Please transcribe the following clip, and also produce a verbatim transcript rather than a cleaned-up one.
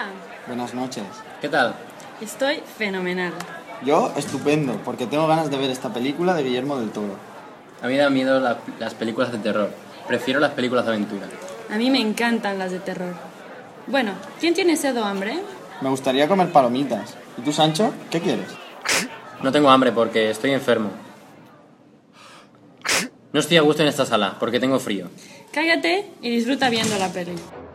Buenas noches. ¿Qué tal? Estoy fenomenal. Yo, estupendo, porque tengo ganas de ver esta película de Guillermo del Toro. A mí me dan miedo la- las películas de terror. Prefiero las películas de aventura. A mí me encantan las de terror. Bueno, ¿quién tiene sed o hambre? Me gustaría comer palomitas. ¿Y tú, Sancho? ¿Qué quieres? No tengo hambre porque estoy enfermo. No estoy a gusto en esta sala porque tengo frío. Cállate y disfruta viendo la peli.